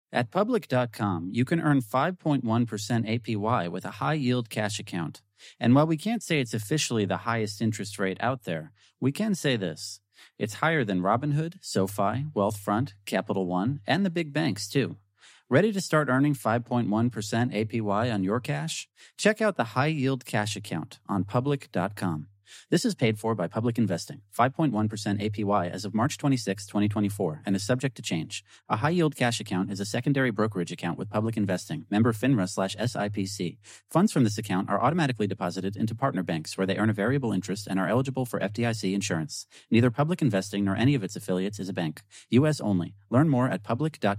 At Public.com, you can earn 5.1% APY with a high-yield cash account. And while we can't say it's officially the highest interest rate out there, we can say this. It's higher than Robinhood, SoFi, Wealthfront, Capital One, and the big banks, too. Ready to start earning 5.1% APY on your cash? Check out the high-yield cash account on Public.com. This is paid for by Public Investing, 5.1% APY as of March 26, 2024, and is subject to change. A high-yield cash account is a secondary brokerage account with Public Investing, member FINRA/SIPC. Funds from this account are automatically deposited into partner banks where they earn a variable interest and are eligible for FDIC insurance. Neither Public Investing nor any of its affiliates is a bank. U.S. only. Learn more at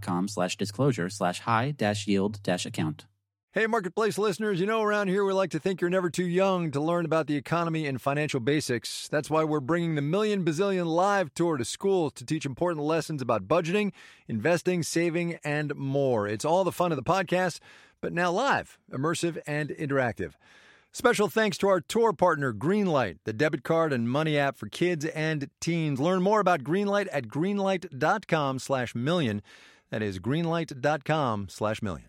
public.com/disclosure/high-yield-account. Hey, Marketplace listeners, around here we like to think you're never too young to learn about the economy and financial basics. That's why we're bringing the Million Bazillion Live Tour to schools to teach important lessons about budgeting, investing, saving, and more. It's all the fun of the podcast, but now live, immersive, and interactive. Special thanks to our tour partner, Greenlight, the debit card and money app for kids and teens. Learn more about Greenlight at greenlight.com/million. That is greenlight.com/million.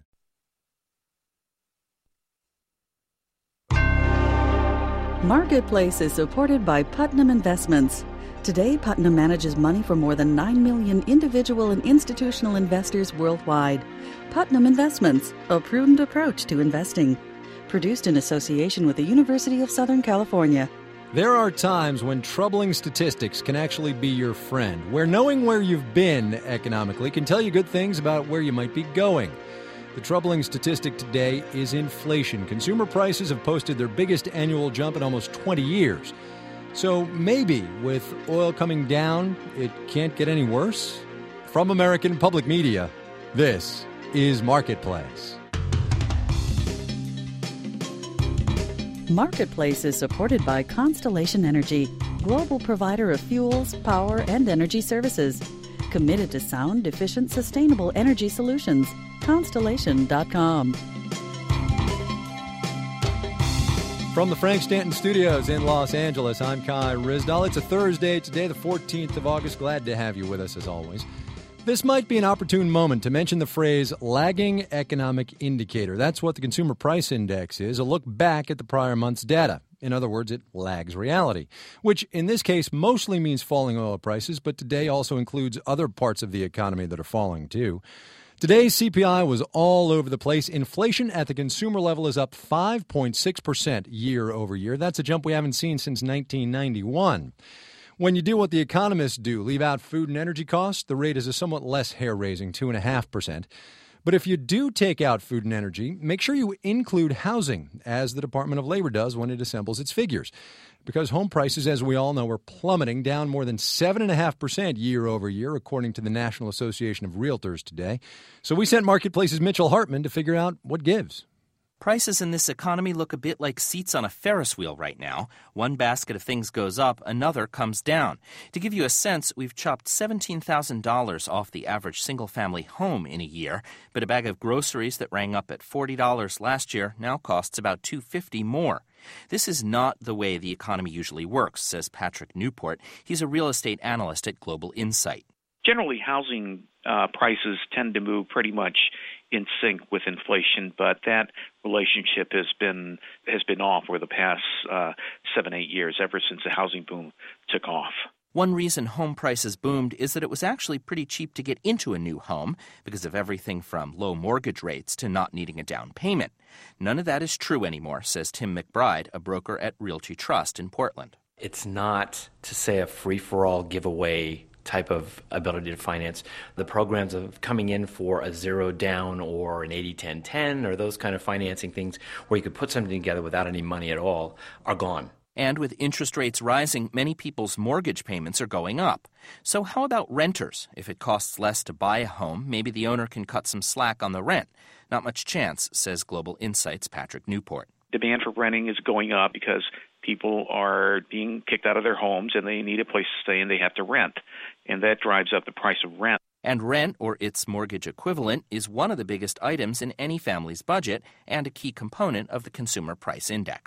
Marketplace is supported by Putnam Investments. Today, Putnam manages money for more than 9 million individual and institutional investors worldwide. Putnam Investments, a prudent approach to investing. Produced in association with the University of Southern California. There are times when troubling statistics can actually be your friend, where knowing where you've been economically can tell you good things about where you might be going. The troubling statistic today is inflation. Consumer prices have posted their biggest annual jump in almost 20 years. So maybe with oil coming down, it can't get any worse? From American Public Media, this is Marketplace. Marketplace is supported by Constellation Energy, global provider of fuels, power, and energy services. Committed to sound, efficient, sustainable energy solutions. Constellation.com. From the Frank Stanton Studios in Los Angeles, I'm Kai Ryssdal. It's a Thursday today, the 14th of August. Glad to have you with us as always. This might be an opportune moment to mention the phrase lagging economic indicator. That's what the Consumer Price Index is, a look back at the prior month's data. In other words, it lags reality, which in this case mostly means falling oil prices, but today also includes other parts of the economy that are falling too. Today's CPI was all over the place. Inflation at the consumer level is up 5.6% year over year. That's a jump we haven't seen since 1991. When you do what the economists do, leave out food and energy costs, the rate is a somewhat less hair-raising 2.5%. But if you do take out food and energy, make sure you include housing, as the Department of Labor does when it assembles its figures. Because home prices, as we all know, are plummeting, down more than 7.5% year over year, according to the National Association of Realtors today. So we sent Marketplace's Mitchell Hartman to figure out what gives. Prices in this economy look a bit like seats on a Ferris wheel right now. One basket of things goes up, another comes down. To give you a sense, we've chopped $17,000 off the average single-family home in a year, but a bag of groceries that rang up at $40 last year now costs about $2.50 more. This is not the way the economy usually works, says Patrick Newport. He's a real estate analyst at Global Insight. Generally, housing prices tend to move pretty much in sync with inflation, but that relationship has been off for the past 7-8 years, ever since the housing boom took off. One reason home prices boomed is that it was actually pretty cheap to get into a new home because of everything from low mortgage rates to not needing a down payment. None of that is true anymore, says Tim McBride, a broker at Realty Trust in Portland. It's not, to say, a free-for-all giveaway type of ability to finance. The programs of coming in for a zero down or an 80-10-10 or those kind of financing things where you could put something together without any money at all are gone. And with interest rates rising, many people's mortgage payments are going up. So how about renters? If it costs less to buy a home, maybe the owner can cut some slack on the rent. Not much chance, says Global Insight's Patrick Newport. Demand for renting is going up because people are being kicked out of their homes and they need a place to stay and they have to rent. And that drives up the price of rent. And rent, or its mortgage equivalent, is one of the biggest items in any family's budget and a key component of the Consumer Price Index.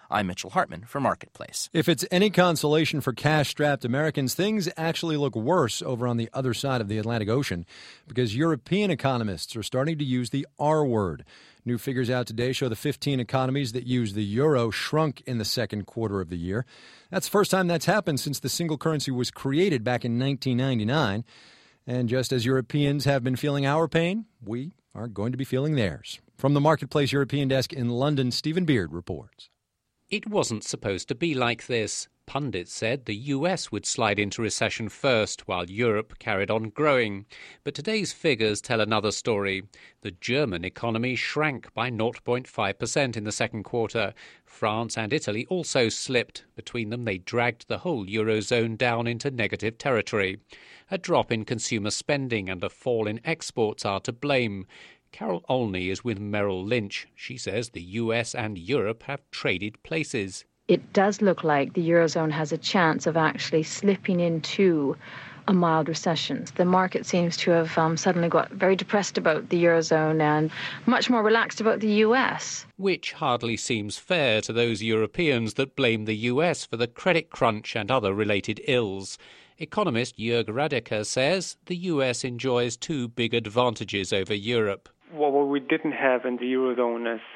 I'm Mitchell Hartman for Marketplace. If it's any consolation for cash-strapped Americans, things actually look worse over on the other side of the Atlantic Ocean because European economists are starting to use the R word. New figures out today show the 15 economies that use the euro shrunk in the second quarter of the year. That's the first time that's happened since the single currency was created back in 1999. And just as Europeans have been feeling our pain, we are going to be feeling theirs. From the Marketplace European desk in London, Stephen Beard reports. It wasn't supposed to be like this. Pundits said the US would slide into recession first while Europe carried on growing. But today's figures tell another story. The German economy shrank by 0.5% in the second quarter. France and Italy also slipped. Between them, they dragged the whole Eurozone down into negative territory. A drop in consumer spending and a fall in exports are to blame. Carol Olney is with Merrill Lynch. She says the US and Europe have traded places. It does look like the Eurozone has a chance of actually slipping into a mild recession. The market seems to have suddenly got very depressed about the Eurozone and much more relaxed about the US. Which hardly seems fair to those Europeans that blame the US for the credit crunch and other related ills. Economist Jörg Radeker says the US enjoys two big advantages over Europe. What we didn't have in the Eurozone is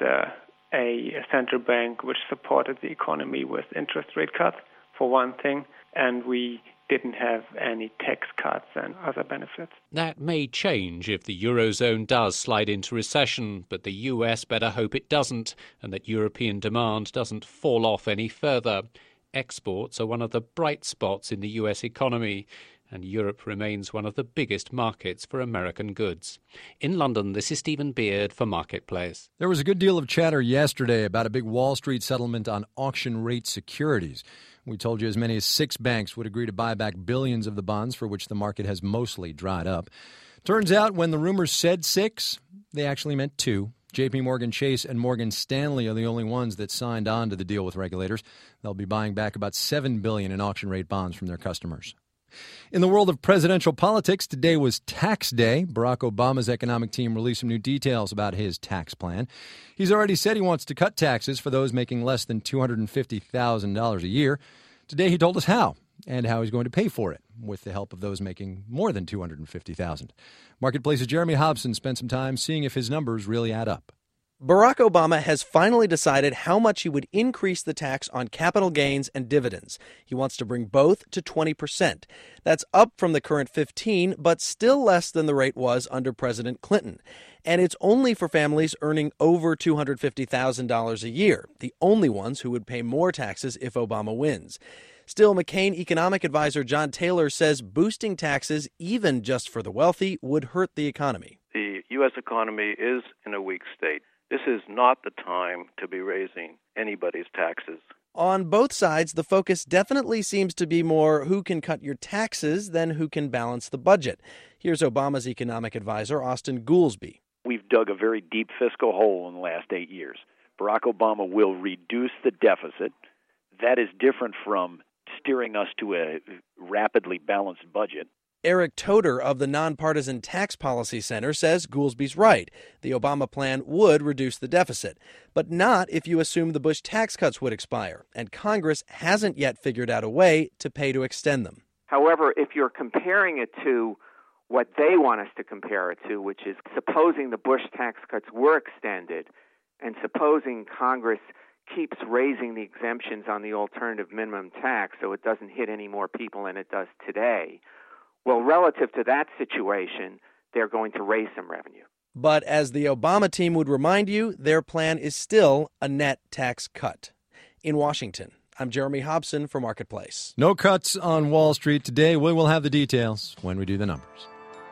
a central bank which supported the economy with interest rate cuts, for one thing, and we didn't have any tax cuts and other benefits. That may change if the Eurozone does slide into recession, but the US better hope it doesn't, and that European demand doesn't fall off any further. Exports are one of the bright spots in the US economy, and Europe remains one of the biggest markets for American goods. In London, this is Stephen Beard for Marketplace. There was a good deal of chatter yesterday about a big Wall Street settlement on auction-rate securities. We told you as many as 6 banks would agree to buy back billions of the bonds for which the market has mostly dried up. Turns out when the rumors said 6, they actually meant 2. J.P. Morgan Chase and Morgan Stanley are the only ones that signed on to the deal with regulators. They'll be buying back about $7 billion in auction-rate bonds from their customers. In the world of presidential politics, today was tax day. Barack Obama's economic team released some new details about his tax plan. He's already said he wants to cut taxes for those making less than $250,000 a year. Today he told us how and how he's going to pay for it with the help of those making more than $250,000. Marketplace's Jeremy Hobson spent some time seeing if his numbers really add up. Barack Obama has finally decided how much he would increase the tax on capital gains and dividends. He wants to bring both to 20%. That's up from the current 15%, but still less than the rate was under President Clinton. And it's only for families earning over $250,000 a year, the only ones who would pay more taxes if Obama wins. Still, McCain economic advisor John Taylor says boosting taxes, even just for the wealthy, would hurt the economy. The U.S. economy is in a weak state. This is not the time to be raising anybody's taxes. On both sides, the focus definitely seems to be more who can cut your taxes than who can balance the budget. Here's Obama's economic advisor, Austin Goolsbee. We've dug a very deep fiscal hole in the last 8 years. Barack Obama will reduce the deficit. That is different from steering us to a rapidly balanced budget. Eric Toder of the Nonpartisan Tax Policy Center says Goolsbee's right. The Obama plan would reduce the deficit, but not if you assume the Bush tax cuts would expire, and Congress hasn't yet figured out a way to pay to extend them. However, if you're comparing it to what they want us to compare it to, which is supposing the Bush tax cuts were extended, and supposing Congress keeps raising the exemptions on the alternative minimum tax so it doesn't hit any more people than it does today, well, relative to that situation, they're going to raise some revenue. But as the Obama team would remind you, their plan is still a net tax cut. In Washington, I'm Jeremy Hobson for Marketplace. No cuts on Wall Street today. We will have the details when we do the numbers.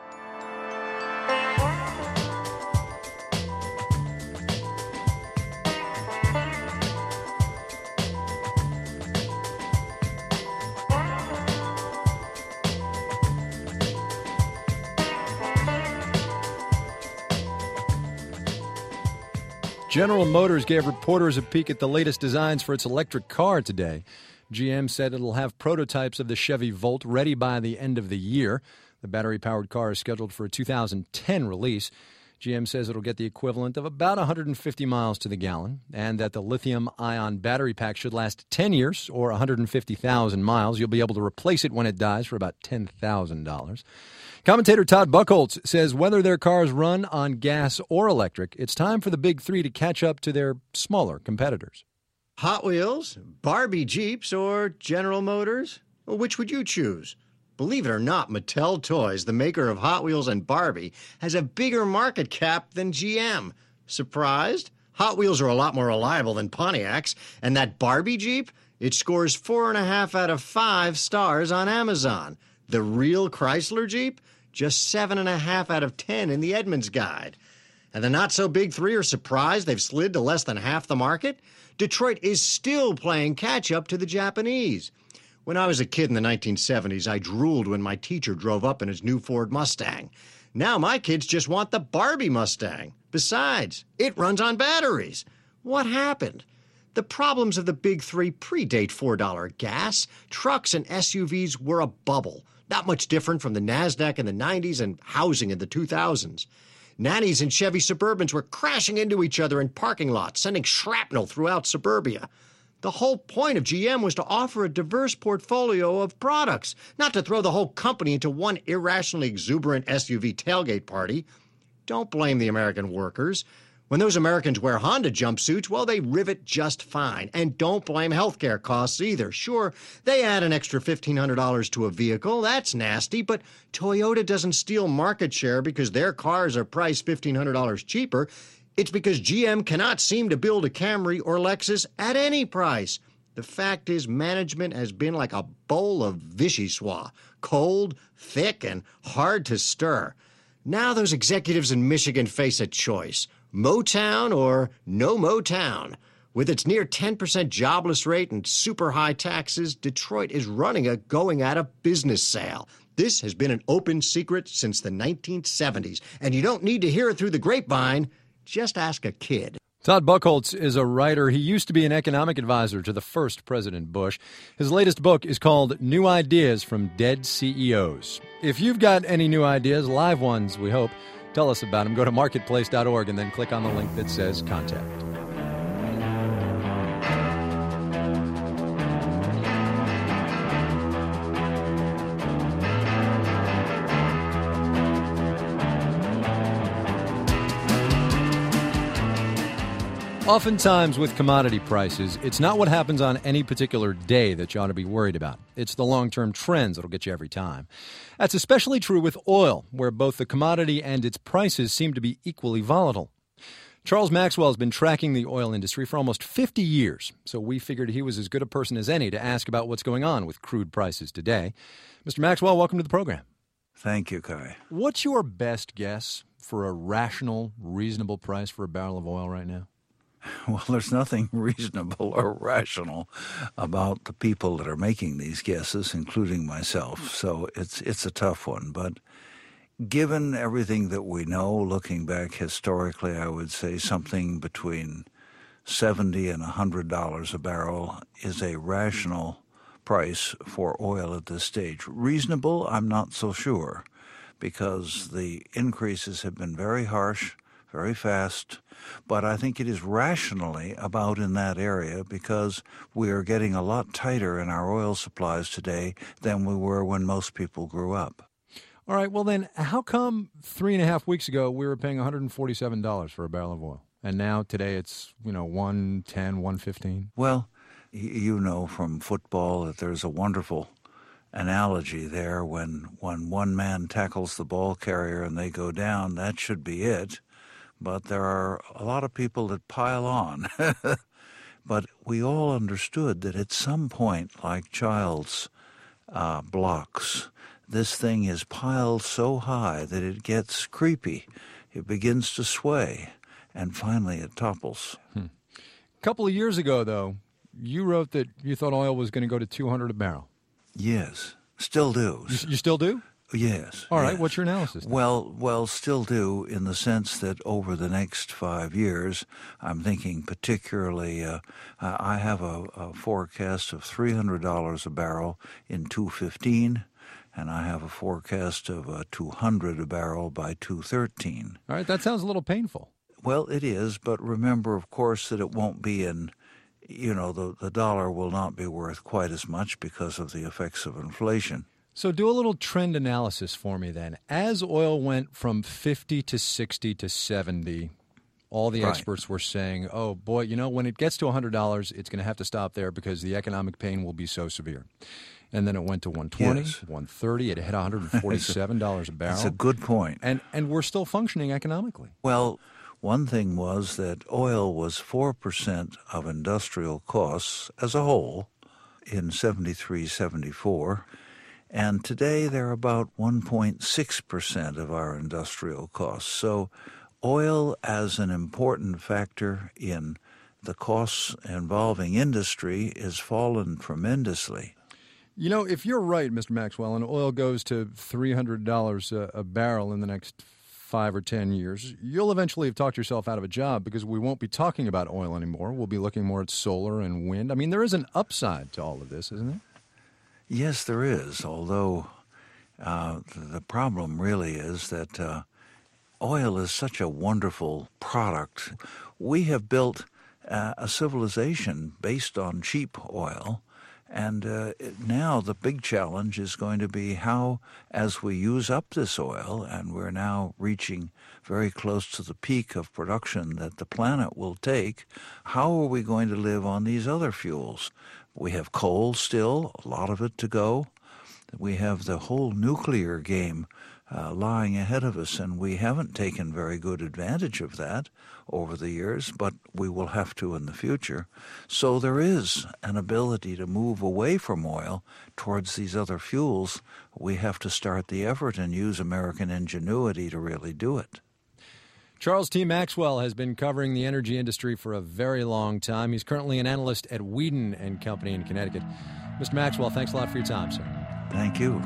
General Motors gave reporters a peek at the latest designs for its electric car today. GM said it'll have prototypes of the Chevy Volt ready by the end of the year. The battery-powered car is scheduled for a 2010 release. GM says it'll get the equivalent of about 150 miles to the gallon, and that the lithium-ion battery pack should last 10 years or 150,000 miles. You'll be able to replace it when it dies for about $10,000. Commentator Todd Buchholz says whether their cars run on gas or electric, it's time for the big three to catch up to their smaller competitors. Hot Wheels, Barbie Jeeps, or General Motors? Well, which would you choose? Believe it or not, Mattel Toys, the maker of Hot Wheels and Barbie, has a bigger market cap than GM. Surprised? Hot Wheels are a lot more reliable than Pontiacs, and that Barbie Jeep, it scores 4.5 out of 5 stars on Amazon. The real Chrysler Jeep, just 7.5 out of 10 in the Edmunds Guide. And the not-so-big three are surprised they've slid to less than half the market? Detroit is still playing catch-up to the Japanese. When I was a kid in the 1970s, I drooled when my teacher drove up in his new Ford Mustang. Now my kids just want the Barbie Mustang. Besides, it runs on batteries. What happened? The problems of the big three predate $4 gas. Trucks and SUVs were a bubble, not much different from the NASDAQ in the 90s and housing in the 2000s. Nannies and Chevy Suburbans were crashing into each other in parking lots, sending shrapnel throughout suburbia. The whole point of GM was to offer a diverse portfolio of products, not to throw the whole company into one irrationally exuberant SUV tailgate party. Don't blame the American workers. When those Americans wear Honda jumpsuits, well, they rivet just fine. And don't blame healthcare costs either. Sure, they add an extra $1,500 to a vehicle. That's nasty, but Toyota doesn't steal market share because their cars are priced $1,500 cheaper. It's because GM cannot seem to build a Camry or Lexus at any price. The fact is, management has been like a bowl of vichyssoise, cold, thick, and hard to stir. Now those executives in Michigan face a choice: Motown or no Motown. With its near 10% jobless rate and super high taxes, Detroit is running a going-out-of-business sale. This has been an open secret since the 1970s, and you don't need to hear it through the grapevine. Just ask a kid. Todd Buchholz is a writer. He used to be an economic advisor to the first President Bush. His latest book is called New Ideas from Dead CEOs. If you've got any new ideas, live ones, we hope, tell us about them. Go to marketplace.org and then click on the link that says Contact. Oftentimes with commodity prices, it's not what happens on any particular day that you ought to be worried about. It's the long-term trends that'll get you every time. That's especially true with oil, where both the commodity and its prices seem to be equally volatile. Charles Maxwell has been tracking the oil industry for almost 50 years, so we figured he was as good a person as any to ask about what's going on with crude prices today. Mr. Maxwell, welcome to the program. Thank you, Kai. What's your best guess for a rational, reasonable price for a barrel of oil right now? Well, there's nothing reasonable or rational about the people that are making these guesses, including myself. So it's a tough one. But given everything that we know, looking back historically, I would say something between $70 and $100 a barrel is a rational price for oil at this stage. Reasonable, I'm not so sure, because the increases have been very harsh, very fast. But I think it is rationally about in that area because we are getting a lot tighter in our oil supplies today than we were when most people grew up. All right, well then, how come 3.5 weeks ago we were paying $147 for a barrel of oil? And now today it's, $110, $115? Well, you know from football that there's a wonderful analogy there. When one man tackles the ball carrier and they go down, that should be it. But there are a lot of people that pile on. But we all understood that at some point, like child's blocks, this thing is piled so high that it gets creepy. It begins to sway, and finally it topples. A couple of years ago, though, you wrote that you thought oil was going to go to $200 a barrel. Yes, still do. You still do? Yes. All right, yes. What's your analysis then? Well, still do in the sense that over the next 5 years, I'm thinking particularly, I have a forecast of $300 a barrel in 2015 and I have a forecast of $200 a barrel by 2013. All right, that sounds a little painful. Well, it is, but remember, of course, that it won't be the dollar will not be worth quite as much because of the effects of inflation. So do a little trend analysis for me then. As oil went from 50 to 60 to 70, all the experts were saying, oh, boy, when it gets to $100, it's going to have to stop there because the economic pain will be so severe. And then it went to 120, yes. 130. It hit $147 a barrel. That's a good point. And we're still functioning economically. Well, one thing was that oil was 4% of industrial costs as a whole in 73, 74. And today they're about 1.6% of our industrial costs. So oil as an important factor in the costs involving industry is fallen tremendously. If you're right, Mr. Maxwell, and oil goes to $300 a barrel in the next 5 or 10 years, you'll eventually have talked yourself out of a job because we won't be talking about oil anymore. We'll be looking more at solar and wind. I mean, there is an upside to all of this, isn't there? Yes, there is, although the problem really is that oil is such a wonderful product. We have built a civilization based on cheap oil, and now the big challenge is going to be how, as we use up this oil, and we're now reaching very close to the peak of production that the planet will take, how are we going to live on these other fuels? We have coal still, a lot of it to go. We have the whole nuclear game lying ahead of us, and we haven't taken very good advantage of that over the years, but we will have to in the future. So there is an ability to move away from oil towards these other fuels. We have to start the effort and use American ingenuity to really do it. Charles T. Maxwell has been covering the energy industry for a very long time. He's currently an analyst at Whedon and Company in Connecticut. Mr. Maxwell, thanks a lot for your time, sir. Thank you.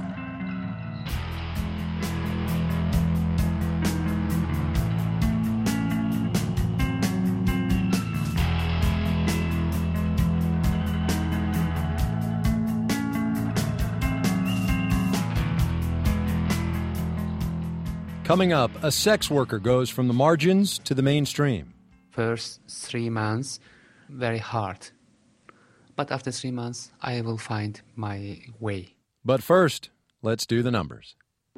Coming up, a sex worker goes from the margins to the mainstream. First 3 months, very hard. But after 3 months, I will find my way. But first, let's do the numbers.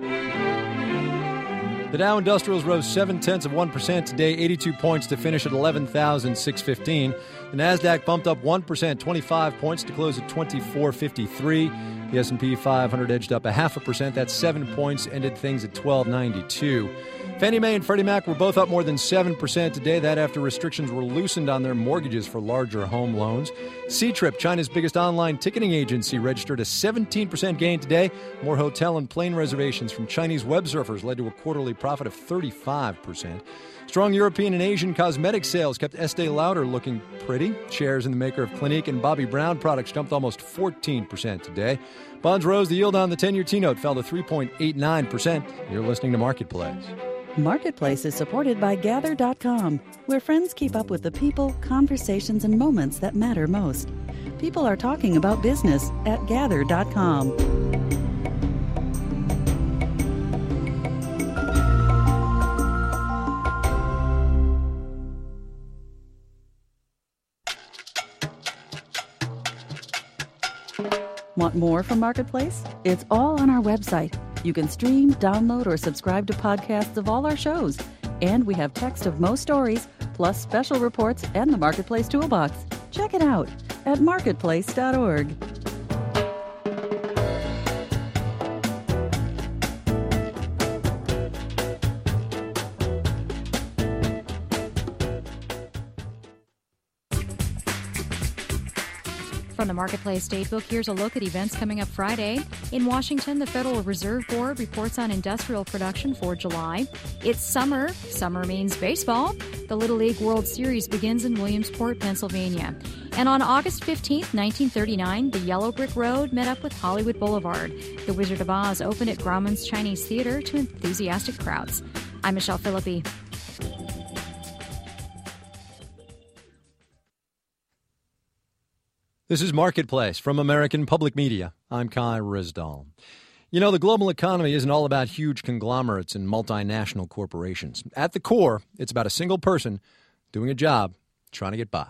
The Dow Industrials rose 0.7% today, 82 points to finish at 11,615. The Nasdaq bumped up 1%, 25 points to close at 2453. The S&P 500 edged up 0.5%. That's 7 points, ended things at 1292. Fannie Mae and Freddie Mac were both up more than 7% today. That after restrictions were loosened on their mortgages for larger home loans. Ctrip, China's biggest online ticketing agency, registered a 17% gain today. More hotel and plane reservations from Chinese web surfers led to a quarterly profit of 35%. Strong European and Asian cosmetic sales kept Estee Lauder looking pretty. Shares in the maker of Clinique and Bobbi Brown products jumped almost 14% today. Bonds rose. The yield on the 10-year T-note fell to 3.89%. You're listening to Marketplace. Marketplace is supported by Gather.com, where friends keep up with the people, conversations, and moments that matter most. People are talking about business at Gather.com. Want more from Marketplace? It's all on our website. You can stream, download, or subscribe to podcasts of all our shows. And we have text of most stories, plus special reports and the Marketplace Toolbox. Check it out at marketplace.org. From the Marketplace Datebook, here's a look at events coming up Friday. In Washington, the Federal Reserve Board reports on industrial production for July. It's summer. Summer means baseball. The Little League World Series begins in Williamsport, Pennsylvania. And on August 15th, 1939, the Yellow Brick Road met up with Hollywood Boulevard. The Wizard of Oz opened at Grauman's Chinese Theater to enthusiastic crowds. I'm Michelle Philippi. This is Marketplace from American Public Media. I'm Kai Risdall. You know, the global economy isn't all about huge conglomerates and multinational corporations. At the core, it's about a single person doing a job, trying to get by.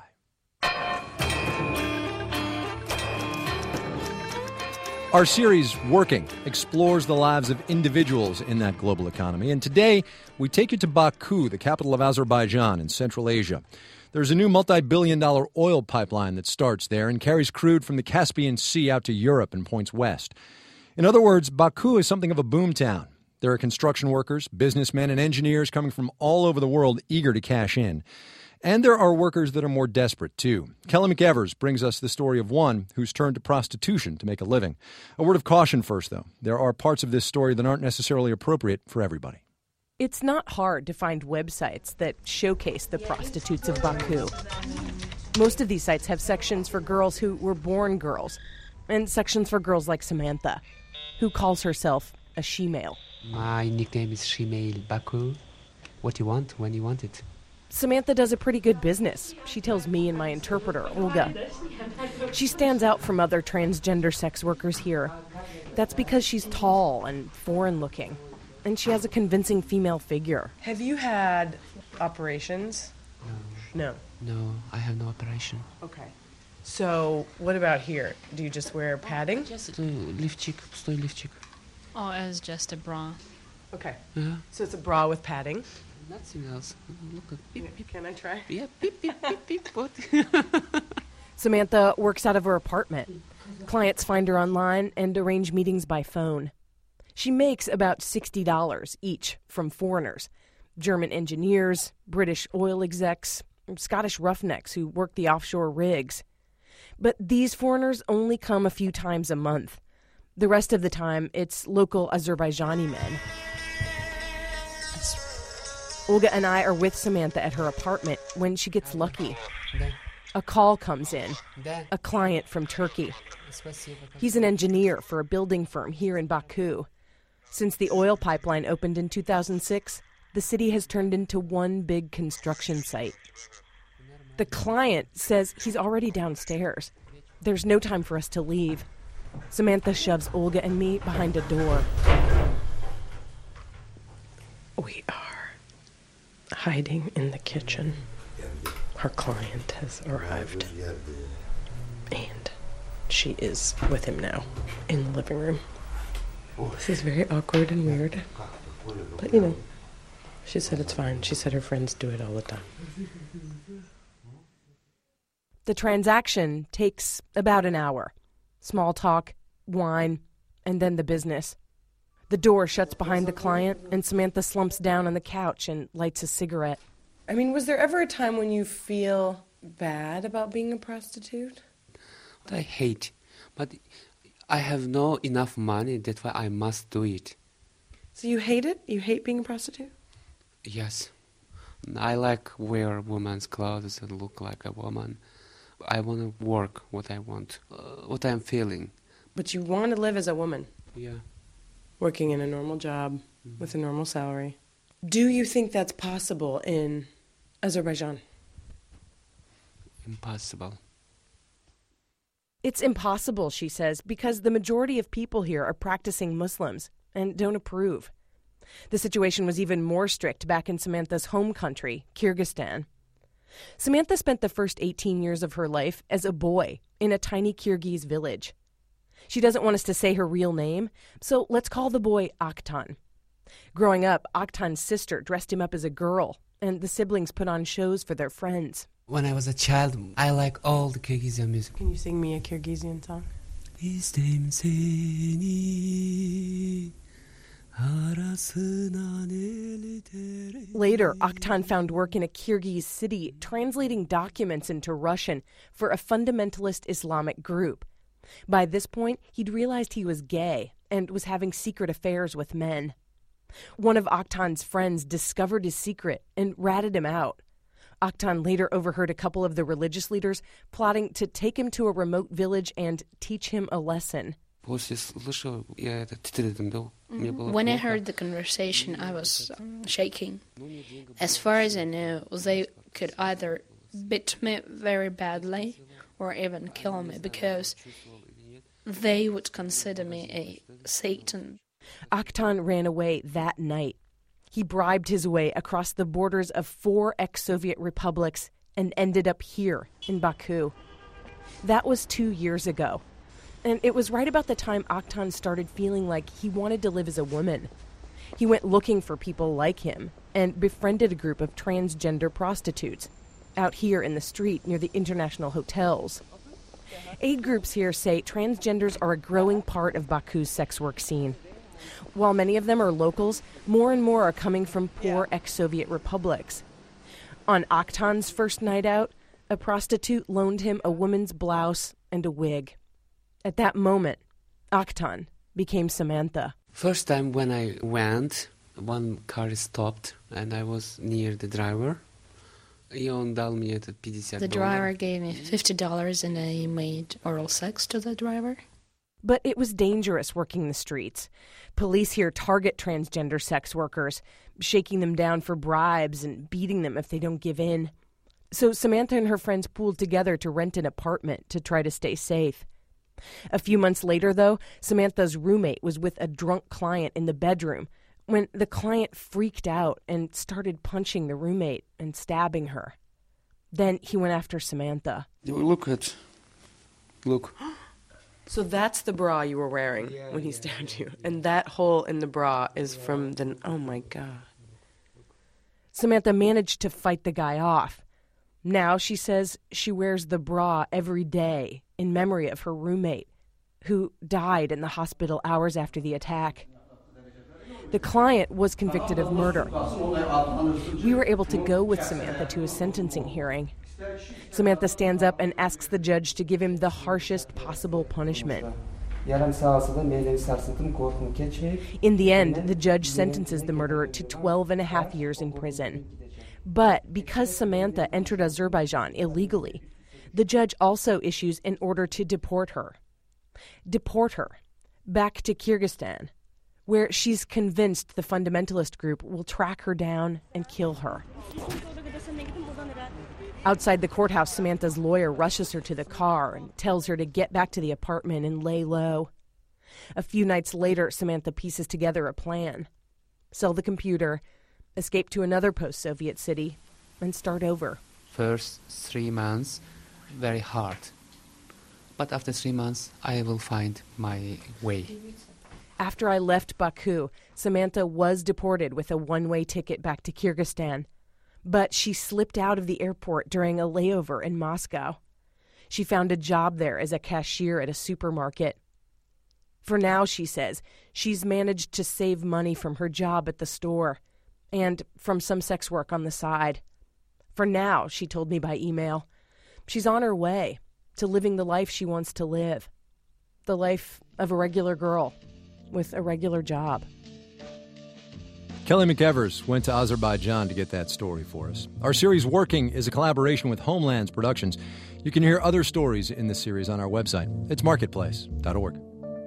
Our series, Working, explores the lives of individuals in that global economy. And today, we take you to Baku, the capital of Azerbaijan in Central Asia. There's a new multi-billion-dollar oil pipeline that starts there and carries crude from the Caspian Sea out to Europe and points west. In other words, Baku is something of a boomtown. There are construction workers, businessmen, and engineers coming from all over the world eager to cash in. And there are workers that are more desperate, too. Kelly McEvers brings us the story of one who's turned to prostitution to make a living. A word of caution first, though. There are parts of this story that aren't necessarily appropriate for everybody. It's not hard to find websites that showcase the prostitutes of Baku. Most of these sites have sections for girls who were born girls, and sections for girls like Samantha, who calls herself a she-male. My nickname is she-male Baku. What you want, when you want it. Samantha does a pretty good business, she tells me and my interpreter, Olga. She stands out from other transgender sex workers here. That's because she's tall and foreign-looking, and she has a convincing female figure. Have you had operations? No. No, I have no operation. Okay. So, what about here? Do you just wear padding? Just lifчик. Oh, it's just a bra. Okay. Yeah. So it's a bra with padding? Nothing else. Look at beep, beep. Can I try? Yeah, beep, beep, beep, beep. What? Samantha works out of her apartment. Clients find her online and arrange meetings by phone. She makes about $60 each from foreigners, German engineers, British oil execs, Scottish roughnecks who work the offshore rigs. But these foreigners only come a few times a month. The rest of the time, it's local Azerbaijani men. Olga and I are with Samantha at her apartment when she gets lucky. A call comes in, a client from Turkey. He's an engineer for a building firm here in Baku. Since the oil pipeline opened in 2006, the city has turned into one big construction site. The client says he's already downstairs. There's no time for us to leave. Samantha shoves Olga and me behind a door. We are hiding in the kitchen. Our client has arrived. And she is with him now in the living room. This is very awkward and weird. But, you know, she said it's fine. She said her friends do it all the time. The transaction takes about an hour. Small talk, wine, and then the business. The door shuts behind the client, and Samantha slumps down on the couch and lights a cigarette. I mean, was there ever a time when you feel bad about being a prostitute? I hate, but I have no enough money, that's why I must do it. So you hate it? You hate being a prostitute? Yes. I like wear woman's clothes and look like a woman. I want to work what I want, what I'm feeling. But you want to live as a woman? Yeah. Working in a normal job with a normal salary. Do you think that's possible in Azerbaijan? Impossible. It's impossible, she says, because the majority of people here are practicing Muslims and don't approve. The situation was even more strict back in Samantha's home country, Kyrgyzstan. Samantha spent the first 18 years of her life as a boy in a tiny Kyrgyz village. She doesn't want us to say her real name, so let's call the boy Aktan. Growing up, Aktan's sister dressed him up as a girl, and the siblings put on shows for their friends. When I was a child, I like all the Kyrgyzstan music. Can you sing me a Kyrgyzstan song? Later, Aktan found work in a Kyrgyz city translating documents into Russian for a fundamentalist Islamic group. By this point, he'd realized he was gay and was having secret affairs with men. One of Aktan's friends discovered his secret and ratted him out. Aktan later overheard a couple of the religious leaders plotting to take him to a remote village and teach him a lesson. When I heard the conversation, I was shaking. As far as I know, they could either beat me very badly or even kill me, because they would consider me a Satan. Akhtan ran away that night. He bribed his way across the borders of 4 ex-Soviet republics and ended up here in Baku. That was 2 years ago. And it was right about the time Akhtan started feeling like he wanted to live as a woman. He went looking for people like him and befriended a group of transgender prostitutes out here in the street near the international hotels. Aid groups here say transgenders are a growing part of Baku's sex work scene. While many of them are locals, more and more are coming from poor ex-Soviet republics. On Akhtan's first night out, a prostitute loaned him a woman's blouse and a wig. At that moment, Akhtan became Samantha. First time when I went, one car stopped and I was near the driver. The driver gave me $50 and I made oral sex to the driver. But it was dangerous working the streets. Police here target transgender sex workers, shaking them down for bribes and beating them if they don't give in. So Samantha and her friends pooled together to rent an apartment to try to stay safe. A few months later, though, Samantha's roommate was with a drunk client in the bedroom when the client freaked out and started punching the roommate and stabbing her. Then he went after Samantha. Look. So that's the bra you were wearing when he stabbed you. And that hole in the bra is from the... Oh, my God. Samantha managed to fight the guy off. Now she says she wears the bra every day in memory of her roommate, who died in the hospital hours after the attack. The client was convicted of murder. We were able to go with Samantha to a sentencing hearing. Samantha stands up and asks the judge to give him the harshest possible punishment. In the end, the judge sentences the murderer to 12.5 years in prison. But because Samantha entered Azerbaijan illegally, the judge also issues an order to deport her. Deport her back to Kyrgyzstan, where she's convinced the fundamentalist group will track her down and kill her. Outside the courthouse, Samantha's lawyer rushes her to the car and tells her to get back to the apartment and lay low. A few nights later, Samantha pieces together a plan. Sell the computer, escape to another post-Soviet city, and start over. First 3 months, very hard. But after 3 months, I will find my way. After I left Baku, Samantha was deported with a one-way ticket back to Kyrgyzstan. But she slipped out of the airport during a layover in Moscow. She found a job there as a cashier at a supermarket. For now, she says, she's managed to save money from her job at the store and from some sex work on the side. For now, she told me by email, she's on her way to living the life she wants to live. The life of a regular girl with a regular job. Kelly McEvers went to Azerbaijan to get that story for us. Our series Working is a collaboration with Homelands Productions. You can hear other stories in this series on our website. It's marketplace.org.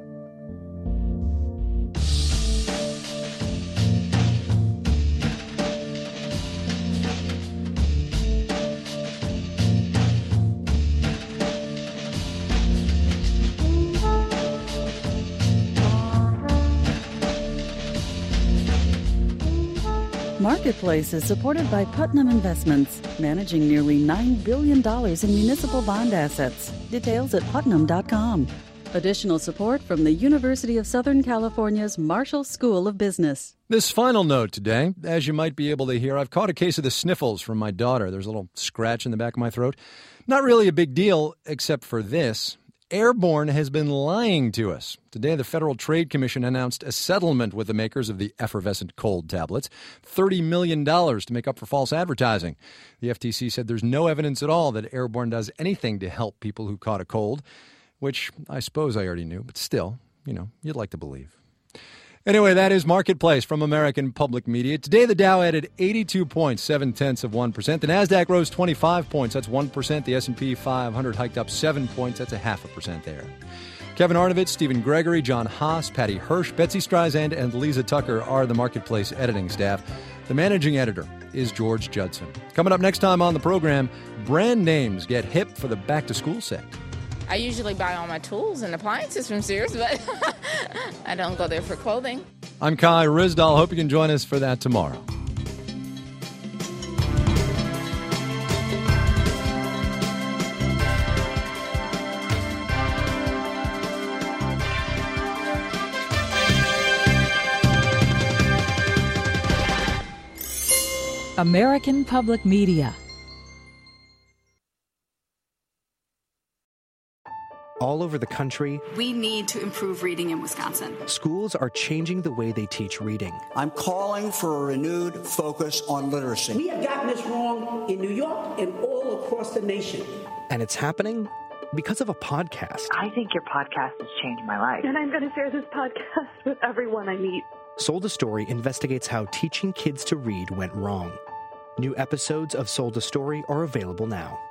Marketplace is supported by Putnam Investments, managing nearly $9 billion in municipal bond assets. Details at putnam.com. Additional support from the University of Southern California's Marshall School of Business. This final note today, as you might be able to hear, I've caught a case of the sniffles from my daughter. There's a little scratch in the back of my throat. Not really a big deal, except for this. Airborne has been lying to us. Today, the Federal Trade Commission announced a settlement with the makers of the effervescent cold tablets, $30 million to make up for false advertising. The FTC said there's no evidence at all that Airborne does anything to help people who caught a cold, which I suppose I already knew, but still, you'd like to believe. Anyway, that is Marketplace from American Public Media. Today, the Dow added 82 points, 0.7%. The Nasdaq rose 25 points. That's 1%. The S&P 500 hiked up 7 points. That's 0.5% there. Kevin Arnovitz, Stephen Gregory, John Haas, Patty Hirsch, Betsy Streisand, and Lisa Tucker are the Marketplace editing staff. The managing editor is George Judson. Coming up next time on the program, brand names get hip for the back-to-school set. I usually buy all my tools and appliances from Sears, but I don't go there for clothing. I'm Kai Ryssdal. Hope you can join us for that tomorrow. American Public Media. All over the country, we need to improve reading in Wisconsin. Schools are changing the way they teach reading. I'm calling for a renewed focus on literacy. We have gotten this wrong in New York and all across the nation. And it's happening because of a podcast. I think your podcast has changed my life. And I'm going to share this podcast with everyone I meet. Sold a Story investigates how teaching kids to read went wrong. New episodes of Sold a Story are available now.